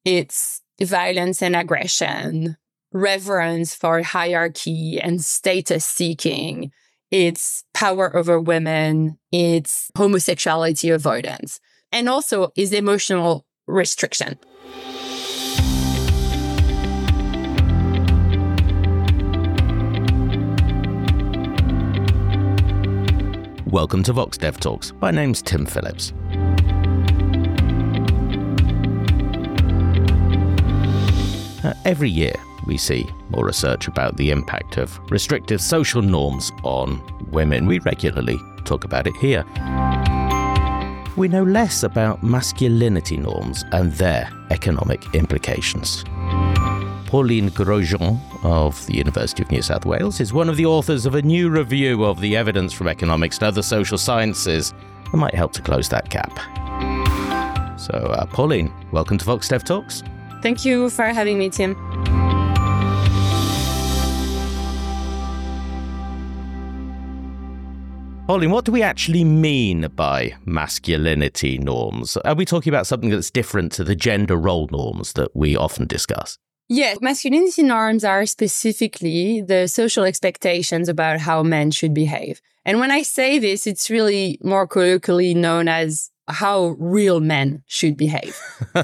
It's violence and aggression, reverence for hierarchy and status seeking. It's power over women. It's homosexuality avoidance. And also is emotional restriction. Welcome to Vox Dev Talks. My name's Tim Phillips. Every year, we see more research about the impact of restrictive social norms on women. We regularly talk about it here. We know less about masculinity norms and their economic implications. Pauline Grosjean of the University of New South Wales is one of the authors of a new review of the evidence from economics and other social sciences that might help to close that gap. So, Pauline, welcome to Vox Dev Talks. Thank you for having me, Tim. Pauline, what do we actually mean by masculinity norms? Are we talking about something that's different to the gender role norms that we often discuss? Yes, masculinity norms are specifically the social expectations about how men should behave. And when I say this, it's really more colloquially known as how real men should behave.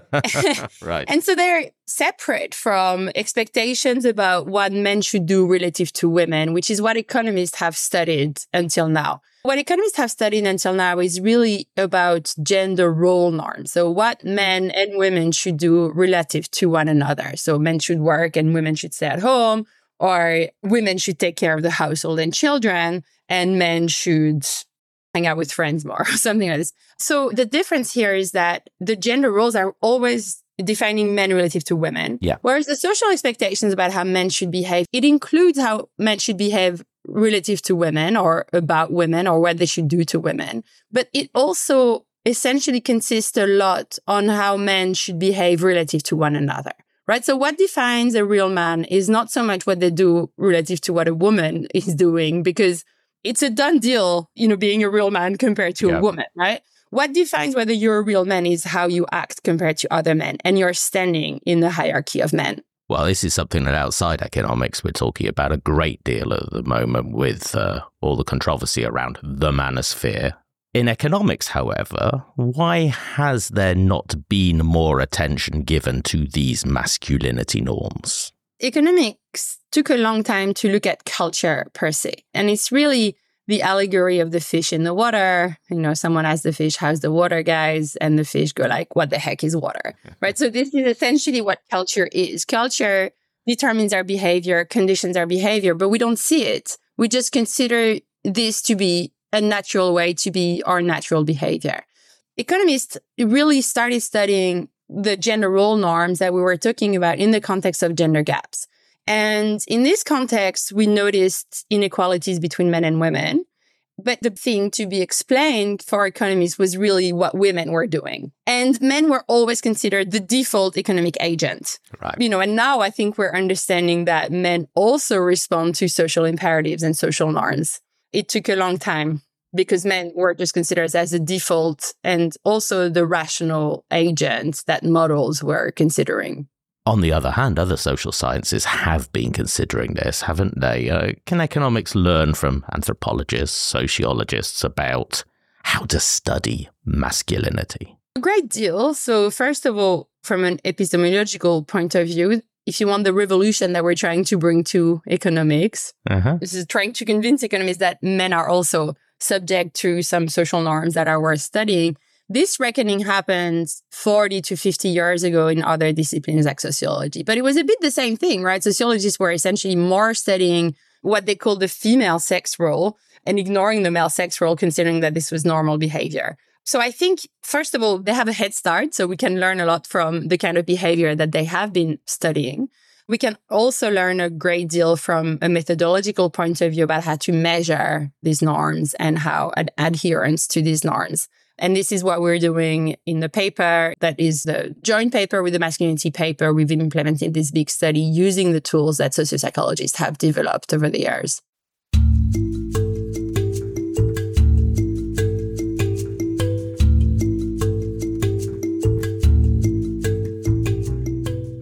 Right. And so they're separate from expectations about what men should do relative to women, which is what economists have studied until now. What economists have studied until now is really about gender role norms. So what men and women should do relative to one another. So men should work and women should stay at home, or women should take care of the household and children, and men should hang out with friends more, or something like this. So the difference here is that the gender roles are always defining men relative to women. Yeah. Whereas the social expectations about how men should behave, it includes how men should behave relative to women or about women or what they should do to women. But it also essentially consists a lot on how men should behave relative to one another, right? So what defines a real man is not so much what they do relative to what a woman is doing, because it's a done deal, being a real man compared to a woman, right? What defines whether you're a real man is how you act compared to other men and your standing in the hierarchy of men. Well, this is something that outside economics we're talking about a great deal at the moment with all the controversy around the manosphere. In economics, however, why has there not been more attention given to these masculinity norms? Economics took a long time to look at culture per se. And it's really the allegory of the fish in the water. Someone asks the fish, how's the water, guys? And the fish go like, what the heck is water? Right? So this is essentially what culture is. Culture determines our behavior, conditions our behavior, but we don't see it. We just consider this to be a natural way to be our natural behavior. Economists really started studying the gender role norms that we were talking about in the context of gender gaps. And in this context, we noticed inequalities between men and women. But the thing to be explained for economists was really what women were doing. And men were always considered the default economic agent. Right. And now I think we're understanding that men also respond to social imperatives and social norms. It took a long time because men were just considered as the default and also the rational agent that models were considering. On the other hand, other social sciences have been considering this, haven't they? Can economics learn from anthropologists, sociologists about how to study masculinity? A great deal. So first of all, from an epistemological point of view, if you want the revolution that we're trying to bring to economics, this is trying to convince economists that men are also subject to some social norms that are worth studying. This reckoning happened 40 to 50 years ago in other disciplines like sociology. But it was a bit the same thing, right? Sociologists were essentially more studying what they call the female sex role and ignoring the male sex role, considering that this was normal behavior. So I think, first of all, they have a head start, so we can learn a lot from the kind of behavior that they have been studying. We can also learn a great deal from a methodological point of view about how to measure these norms and how adherence to these norms. And this is what we're doing in the paper. That is the joint paper with the masculinity paper. We've implemented this big study using the tools that sociopsychologists have developed over the years.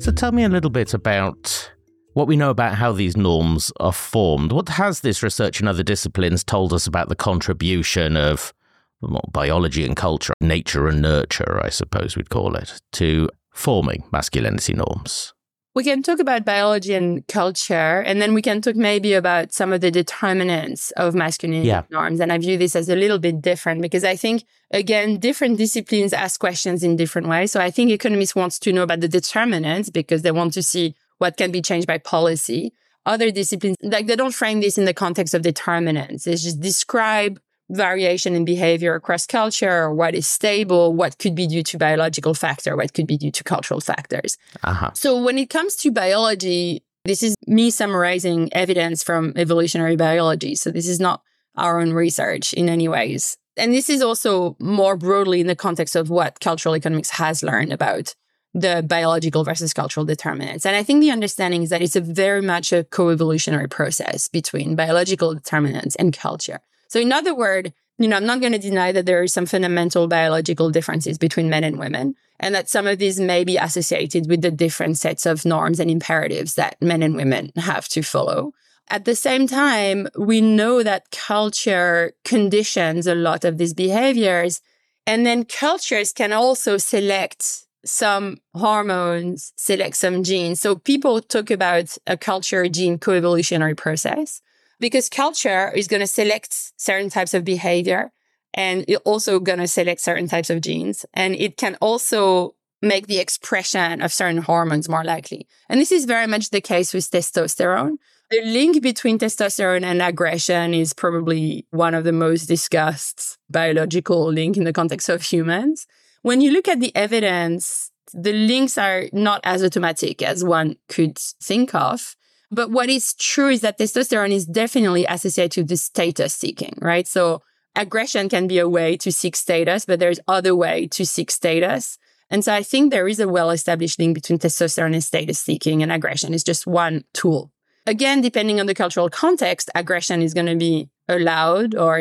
So tell me a little bit about what we know about how these norms are formed. What has this research in other disciplines told us about the contribution of biology and culture, nature and nurture, I suppose we'd call it, to forming masculinity norms? We can talk about biology and culture, and then we can talk maybe about some of the determinants of masculinity norms. And I view this as a little bit different because I think, again, different disciplines ask questions in different ways. So I think economists want to know about the determinants because they want to see what can be changed by policy. Other disciplines, they don't frame this in the context of determinants. They just describe variation in behavior across culture, or what is stable, what could be due to biological factor, what could be due to cultural factors. So when it comes to biology, this is me summarizing evidence from evolutionary biology. So this is not our own research in any ways. And this is also more broadly in the context of what cultural economics has learned about the biological versus cultural determinants. And I think the understanding is that it's very much a co-evolutionary process between biological determinants and culture. So in other words, I'm not going to deny that there are some fundamental biological differences between men and women, and that some of these may be associated with the different sets of norms and imperatives that men and women have to follow. At the same time, we know that culture conditions a lot of these behaviors, and then cultures can also select some hormones, select some genes. So people talk about a culture gene co-evolutionary process, because culture is going to select certain types of behavior, and it's also going to select certain types of genes. And it can also make the expression of certain hormones more likely. And this is very much the case with testosterone. The link between testosterone and aggression is probably one of the most discussed biological link in the context of humans. When you look at the evidence, the links are not as automatic as one could think of. But what is true is that testosterone is definitely associated with status seeking, right? So aggression can be a way to seek status, but there's other way to seek status. And so I think there is a well-established link between testosterone and status seeking, and aggression is just one tool. Again, depending on the cultural context, aggression is going to be allowed or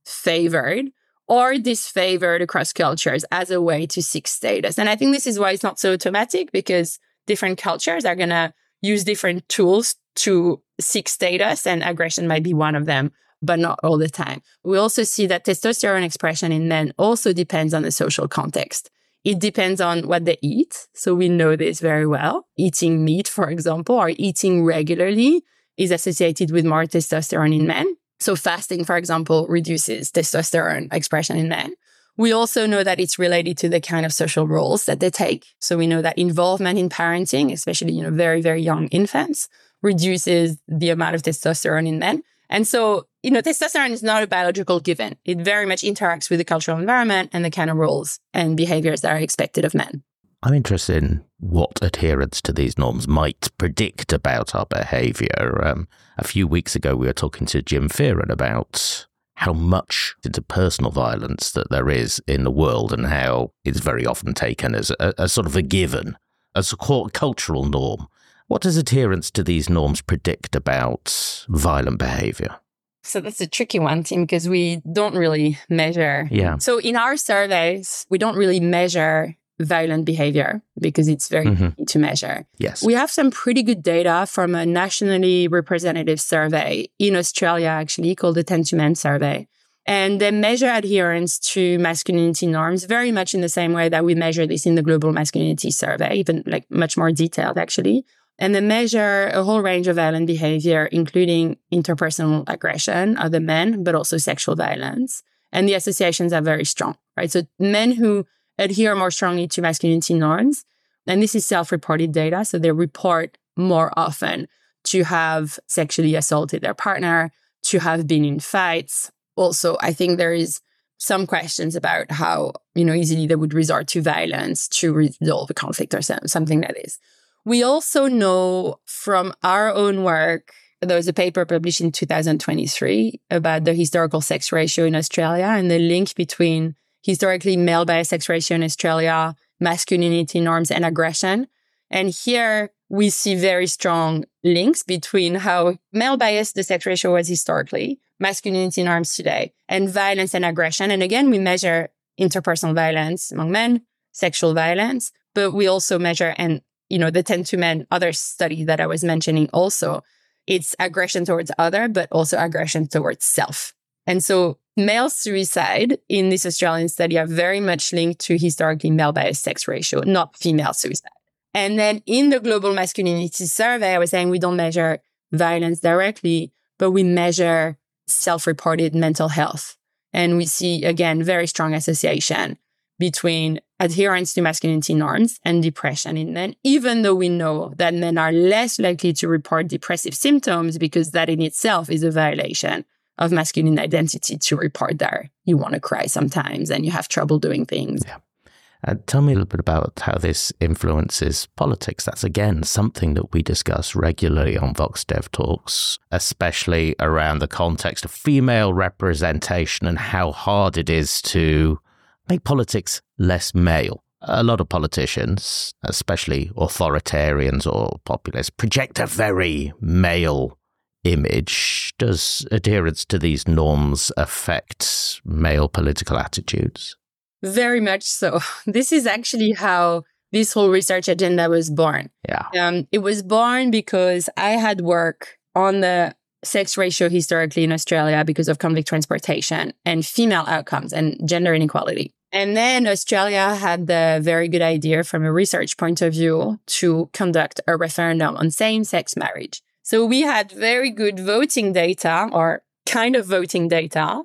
favored or disfavored across cultures as a way to seek status. And I think this is why it's not so automatic, because different cultures are going to use different tools to seek status, and aggression might be one of them, but not all the time. We also see that testosterone expression in men also depends on the social context. It depends on what they eat. So we know this very well. Eating meat, for example, or eating regularly is associated with more testosterone in men. So fasting, for example, reduces testosterone expression in men. We also know that it's related to the kind of social roles that they take. So we know that involvement in parenting, especially, very, very young infants, reduces the amount of testosterone in men. And so, testosterone is not a biological given. It very much interacts with the cultural environment and the kind of roles and behaviors that are expected of men. I'm interested in what adherence to these norms might predict about our behavior. A few weeks ago, we were talking to Jim Fearon about how much interpersonal violence that there is in the world, and how it's very often taken as a sort of a given, as a cultural norm. What does adherence to these norms predict about violent behavior? So that's a tricky one, Tim, because we don't really measure. Yeah. So in our surveys, we don't really measure violent behavior because it's very easy to measure. Yes. We have some pretty good data from a nationally representative survey in Australia, actually, called the 10 to Men survey. And they measure adherence to masculinity norms very much in the same way that we measure this in the Global Masculinity Survey, even much more detailed, actually. And they measure a whole range of violent behavior, including interpersonal aggression, other men, but also sexual violence. And the associations are very strong, right? So men who adhere more strongly to masculinity norms, and this is self-reported data, so they report more often to have sexually assaulted their partner, to have been in fights. Also, I think there is some questions about how, easily they would resort to violence to resolve a conflict or something like this. We also know from our own work, there was a paper published in 2023 about the historical sex ratio in Australia and the link between historically male-biased sex ratio in Australia, masculinity norms, and aggression. And here we see very strong links between how male-biased the sex ratio was historically, masculinity norms today, and violence and aggression. And again, we measure interpersonal violence among men, sexual violence, but we also measure and the 10 to Men other study that I was mentioning also, it's aggression towards other, but also aggression towards self. And so male suicide in this Australian study are very much linked to historically male-biased sex ratio, not female suicide. And then in the Global Masculinity Survey, I was saying we don't measure violence directly, but we measure self-reported mental health. And we see, again, very strong association between adherence to masculinity norms and depression in men, even though we know that men are less likely to report depressive symptoms because that in itself is a violation of masculine identity to report that you want to cry sometimes and you have trouble doing things. Yeah. Tell me a little bit about how this influences politics. That's, again, something that we discuss regularly on Vox Dev Talks, especially around the context of female representation and how hard it is to make politics less male. A lot of politicians, especially authoritarians or populists, project a very male image. Does adherence to these norms affect male political attitudes? Very much so. This is actually how this whole research agenda was born. Yeah. It was born because I had work on the sex ratio historically in Australia because of convict transportation and female outcomes and gender inequality. And then Australia had the very good idea from a research point of view to conduct a referendum on same-sex marriage. So we had very good voting data or kind of voting data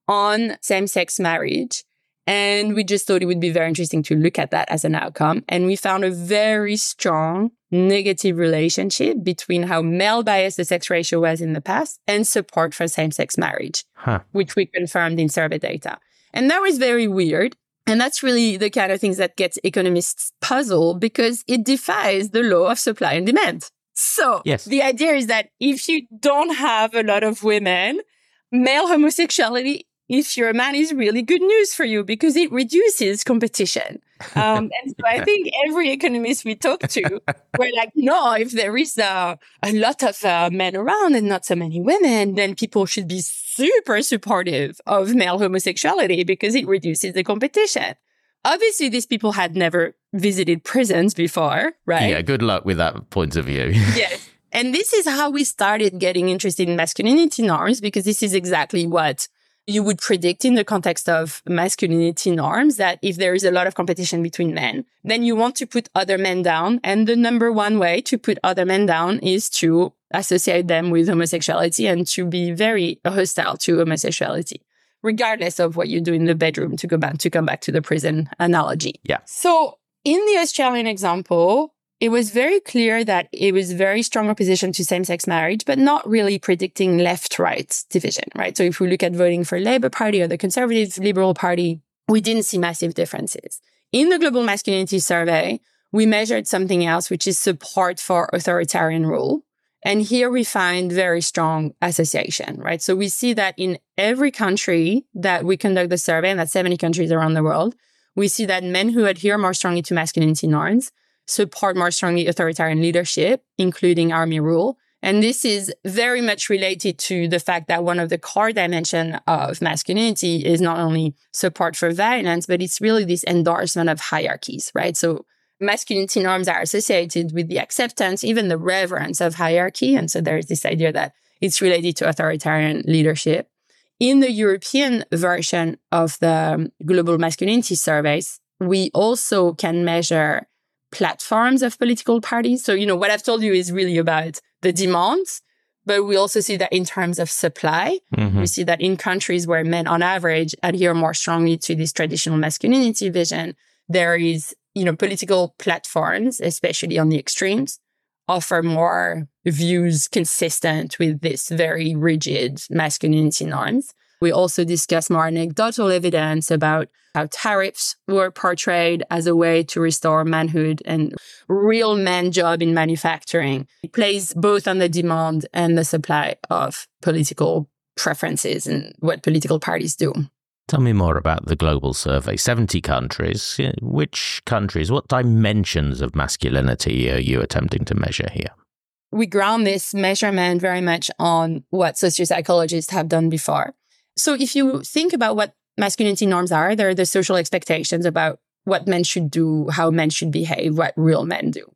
on same-sex marriage. And we just thought it would be very interesting to look at that as an outcome. And we found a very strong negative relationship between how male-biased the sex ratio was in the past and support for same-sex marriage, which we confirmed in survey data. And that was very weird. And that's really the kind of things that gets economists puzzled because it defies the law of supply and demand. So The idea is that if you don't have a lot of women, male homosexuality, if you're a man, is really good news for you because it reduces competition. And so I think every economist we talk to, we're like, no, if there is a lot of men around and not so many women, then people should be super supportive of male homosexuality because it reduces the competition. Obviously, these people had never visited prisons before, right? Yeah, good luck with that point of view. Yes. And this is how we started getting interested in masculinity norms because this is exactly what you would predict in the context of masculinity norms, that if there is a lot of competition between men, then you want to put other men down. And the number one way to put other men down is to associate them with homosexuality and to be very hostile to homosexuality, regardless of what you do in the bedroom, to come back to the prison analogy. Yeah. So in the Australian example, it was very clear that it was very strong opposition to same-sex marriage, but not really predicting left-right division, right? So if we look at voting for Labour Party or the Conservative Liberal Party, we didn't see massive differences. In the Global Masculinity Survey, we measured something else, which is support for authoritarian rule. And here we find very strong association, right? So we see that in every country that we conduct the survey, and that's 70 countries around the world, we see that men who adhere more strongly to masculinity norms support more strongly authoritarian leadership, including army rule. And this is very much related to the fact that one of the core dimensions of masculinity is not only support for violence, but it's really this endorsement of hierarchies, right? So masculinity norms are associated with the acceptance, even the reverence of hierarchy. And so there's this idea that it's related to authoritarian leadership. In the European version of the Global Masculinity Surveys, we also can measure platforms of political parties. So, what I've told you is really about the demands, but we also see that in terms of supply, we see that in countries where men on average adhere more strongly to this traditional masculinity vision, there is, political platforms, especially on the extremes, offer more views consistent with this very rigid masculinity norms. We also discuss more anecdotal evidence about how tariffs were portrayed as a way to restore manhood and real man job in manufacturing. It plays both on the demand and the supply of political preferences and what political parties do. Tell me more about the global survey. 70 countries. Which countries, what dimensions of masculinity are you attempting to measure here? We ground this measurement very much on what sociopsychologists have done before. So if you think about what masculinity norms are, they're the social expectations about what men should do, how men should behave, what real men do.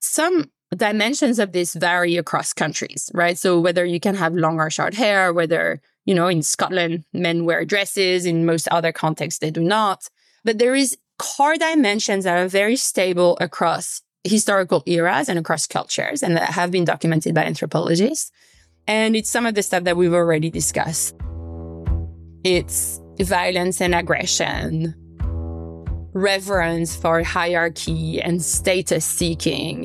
some dimensions of this vary across countries, right? So whether you can have long or short hair, whether, in Scotland, men wear dresses, in most other contexts, they do not. But there is core dimensions that are very stable across historical eras and across cultures, and that have been documented by anthropologists. And it's some of the stuff that we've already discussed. It's violence and aggression, reverence for hierarchy and status seeking.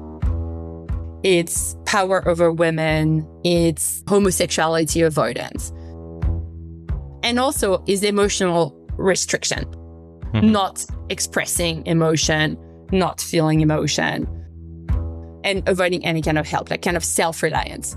It's power over women. It's homosexuality avoidance. And also is emotional restriction, not expressing emotion, not feeling emotion, and avoiding any kind of help, like kind of self-reliance.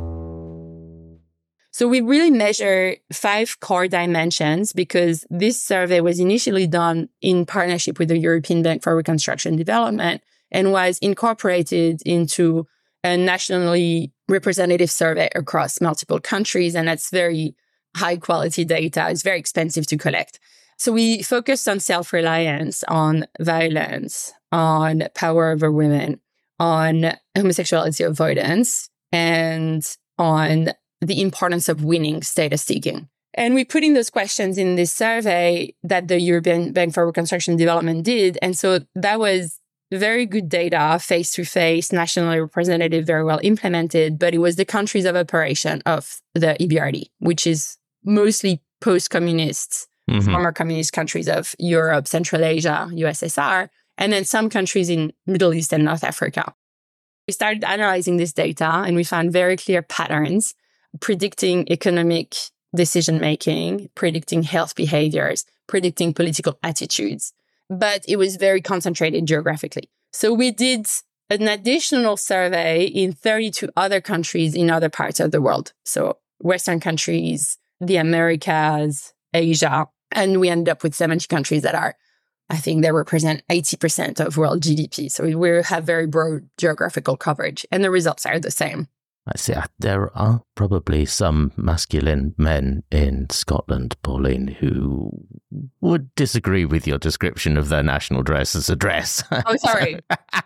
So we really measure 5 core dimensions because this survey was initially done in partnership with the European Bank for Reconstruction and Development and was incorporated into a nationally representative survey across multiple countries. And that's very high quality data. It's very expensive to collect. So we focused on self-reliance, on violence, on power over women, on homosexuality avoidance, and on the importance of winning status seeking. And we put in those questions in this survey that the European Bank for Reconstruction and Development did. And so that was very good data, face-to-face, nationally representative, very well implemented, but it was the countries of operation of the EBRD, which is mostly post-communist, former communist countries of Europe, Central Asia, USSR, and then some countries in Middle East and North Africa. We started analyzing this data and we found very clear patterns predicting economic decision-making, predicting health behaviors, predicting political attitudes. But it was very concentrated geographically. So we did an additional survey in 32 other countries in other parts of the world. So Western countries, the Americas, Asia, and we ended up with 70 countries that are, I think they represent 80% of world GDP. So we have very broad geographical coverage and the results are the same. I see. There are probably some masculine men in Scotland, Pauline, who would disagree with your description of their national dress as a dress. Oh, sorry.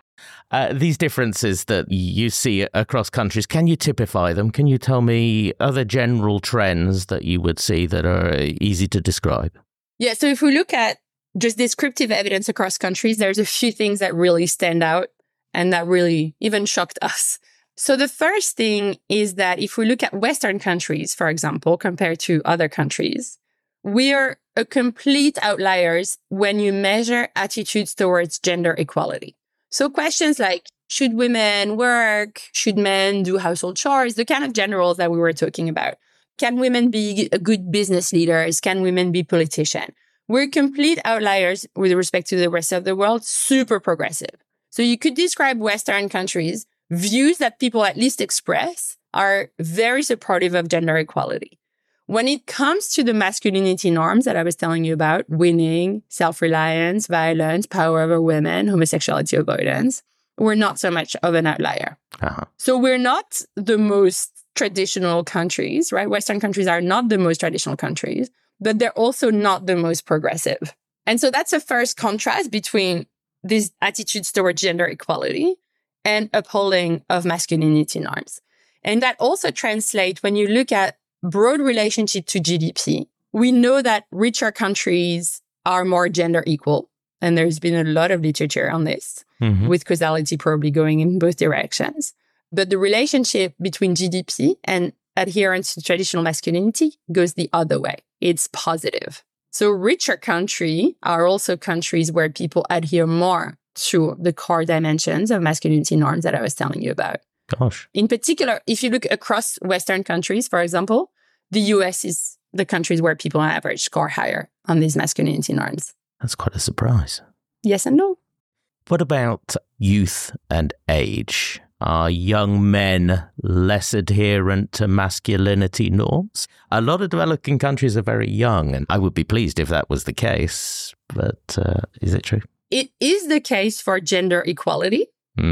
These differences that you see across countries, can you typify them? Can you tell me other general trends that you would see that are easy to describe? Yeah, so if we look at just descriptive evidence across countries, there's a few things that really stand out and that really even shocked us. So the first thing is that if we look at Western countries, for example, compared to other countries, we are a complete outliers when you measure attitudes towards gender equality. So questions like, should women work? Should men do household chores? The kind of generals that we were talking about. Can women be good business leaders? Can women be politicians? We're complete outliers with respect to the rest of the world, super progressive. So you could describe Western countries, views that people at least express are very supportive of gender equality. When it comes to the masculinity norms that I was telling you about, winning, self-reliance, violence, power over women, homosexuality avoidance, we're not so much of an outlier. So we're not the most traditional countries, right? Western countries are not the most traditional countries, but they're also not the most progressive. And so that's a first contrast between these attitudes towards gender equality and upholding of masculinity norms. And that also translates when you look at broad relationship to GDP. We know that richer countries are more gender equal. And there's been a lot of literature on this, with causality probably going in both directions. But the relationship between GDP and adherence to traditional masculinity goes the other way. It's positive. So richer countries are also countries where people adhere more to the core dimensions of masculinity norms that I was telling you about. Gosh. In particular, if you look across Western countries, for example, the US is the countries where people on average score higher on these masculinity norms. That's quite a surprise. Yes and no. What about youth and age? Are young men less adherent to masculinity norms? A lot of developing countries are very young, and I would be pleased if that was the case. But is it true? It is the case for gender equality,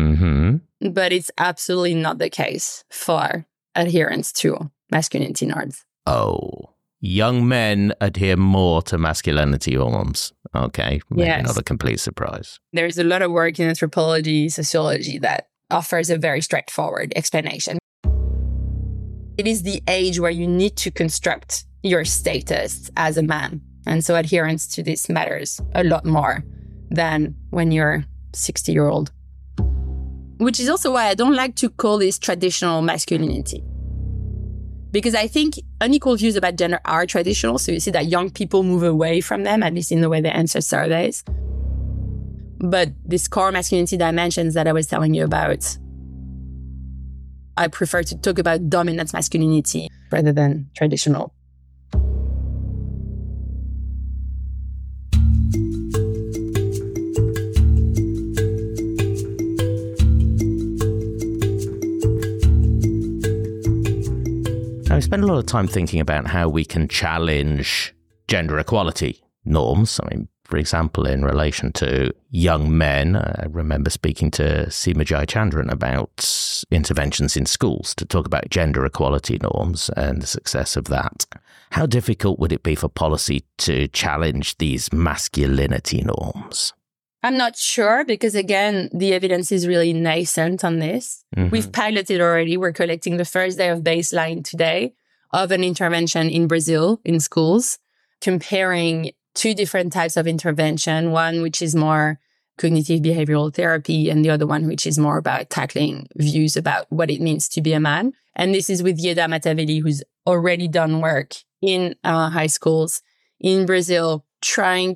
but it's absolutely not the case for adherence to masculinity norms. Oh, young men adhere more to masculinity norms. Okay, maybe not a complete surprise. There's a lot of work in anthropology, sociology that offers a very straightforward explanation. It is the age where you need to construct your status as a man. And so adherence to this matters a lot more than when you're 60-year-old. Which is also why I don't like to call this traditional masculinity. Because I think unequal views about gender are traditional. So you see that young people move away from them, at least in the way they answer surveys. But this core masculinity dimensions that I was telling you about, I prefer to talk about dominant masculinity rather than traditional. Now, we spend a lot of time thinking about how we can challenge gender equality norms. I mean, for example, in relation to young men, I remember speaking to Seema Jayachandran about interventions in schools to talk about gender equality norms and the success of that. How difficult would it be for policy to challenge these masculinity norms? I'm not sure because, again, the evidence is really nascent on this. Mm-hmm. We've piloted already. We're collecting the first day of baseline today of an intervention in Brazil in schools, comparing two different types of intervention, one which is more cognitive behavioral therapy and the other one which is more about tackling views about what it means to be a man. And this is with Yeda Mataveli, who's already done work in high schools in Brazil, trying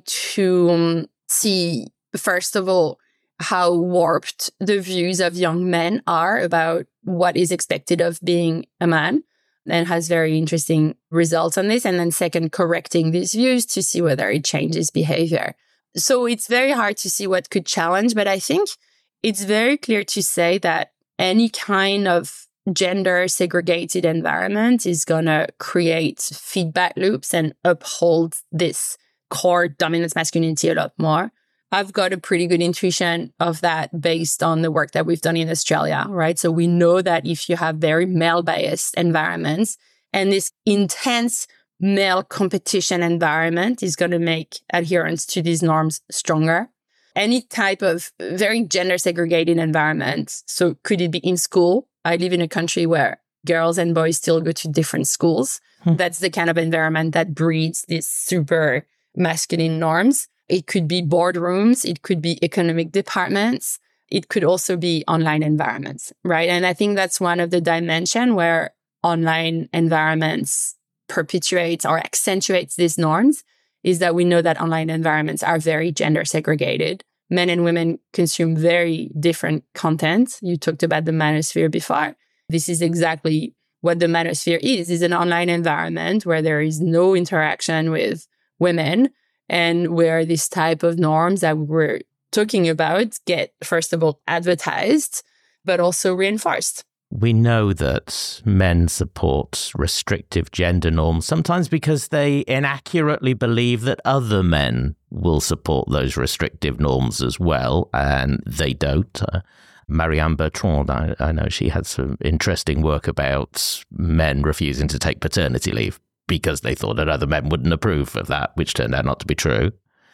to see, first of all, how warped the views of young men are about what is expected of being a man, and has very interesting results on this. And then second, correcting these views to see whether it changes behavior. So it's very hard to see what could challenge, but I think it's very clear to say that any kind of gender segregated environment is going to create feedback loops and uphold this core dominant masculinity a lot more. I've got a pretty good intuition of that based on the work that we've done in Australia, right? So we know that if you have very male-biased environments and this intense male competition environment is going to make adherence to these norms stronger. Any type of very gender segregated environment. So could it be in school? I live in a country where girls and boys still go to different schools. That's the kind of environment that breeds these super masculine norms. It could be boardrooms. It could be economic departments. It could also be online environments, right? And I think that's one of the dimensions where online environments perpetuates or accentuates these norms, is that we know that online environments are very gender segregated. Men and women consume very different content. You talked about the manosphere before. This is exactly what the manosphere is an online environment where there is no interaction with women and where this type of norms that we're talking about get, first of all, advertised, but also reinforced. We know that men support restrictive gender norms, sometimes because they inaccurately believe that other men will support those restrictive norms as well, and they don't. Marianne Bertrand, I know she had some interesting work about men refusing to take paternity leave because they thought that other men wouldn't approve of that, which turned out not to be true.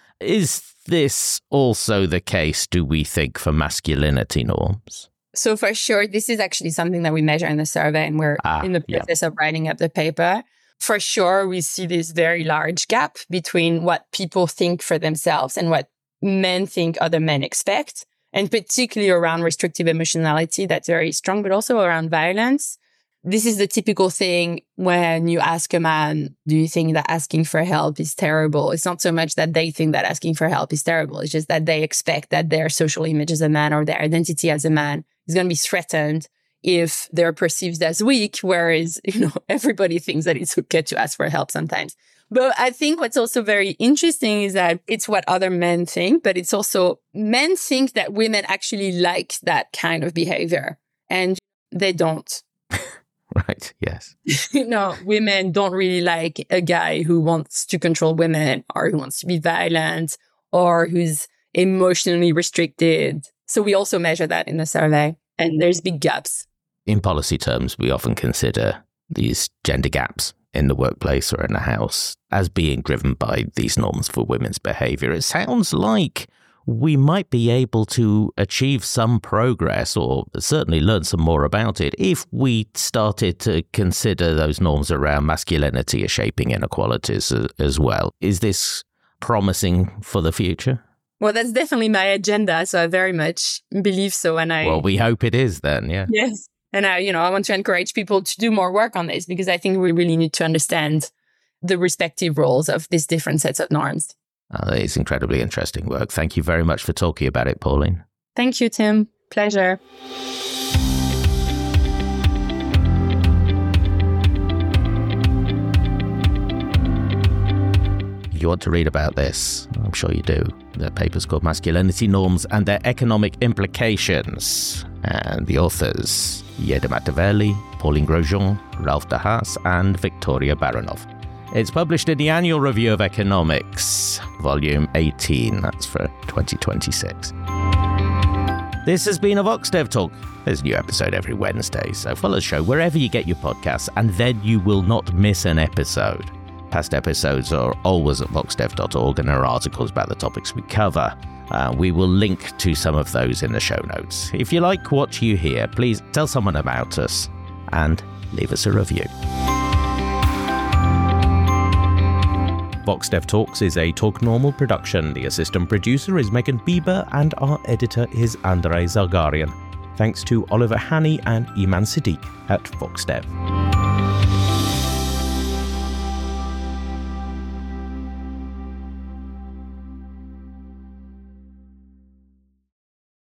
Is this also the case, do we think, for masculinity norms? So for sure, this is actually something that we measure in the survey, and we're in the process of writing up the paper. For sure, we see this very large gap between what people think for themselves and what men think other men expect, and particularly around restrictive emotionality, that's very strong, but also around violence. This is the typical thing when you ask a man, do you think that asking for help is terrible? It's not so much that they think that asking for help is terrible. It's just that they expect that their social image as a man or their identity as a man is going to be threatened if they're perceived as weak, whereas, everybody thinks that it's okay to ask for help sometimes. But I think what's also very interesting is that it's what other men think, but it's also men think that women actually like that kind of behavior, and they don't. Right, yes. Women don't really like a guy who wants to control women or who wants to be violent or who's emotionally restricted. So we also measure that in the survey, and there's big gaps. In policy terms, we often consider these gender gaps in the workplace or in the house as being driven by these norms for women's behavior. It sounds like we might be able to achieve some progress, or certainly learn some more about it, if we started to consider those norms around masculinity as shaping inequalities as well. Is this promising for the future? Well, that's definitely my agenda, so I very much believe so. Well, we hope it is then, yeah. Yes. And I want to encourage people to do more work on this, because I think we really need to understand the respective roles of these different sets of norms. It's incredibly interesting work. Thank you very much for talking about it, Pauline. Thank you, Tim. Pleasure. If you want to read about this, I'm sure you do. The paper's called Masculinity Norms and Their Economic Implications. And the authors, Jette Mataveli, Pauline Grosjean, Ralph de Haas, and Victoria Baronov. It's published in the Annual Review of Economics, Volume 18. That's for 2026. This has been a VoxDev Talk. There's a new episode every Wednesday, so follow the show wherever you get your podcasts, and then you will not miss an episode. Past episodes are always at voxdev.org, and there are articles about the topics we cover. We will link to some of those in the show notes. If you like what you hear, please tell someone about us and leave us a review. VoxDev Talks is a Talk Normal production. The assistant producer is Megan Bieber and our editor is Andrei Zargarian. Thanks to Oliver Haney and Iman Siddiq at VoxDev.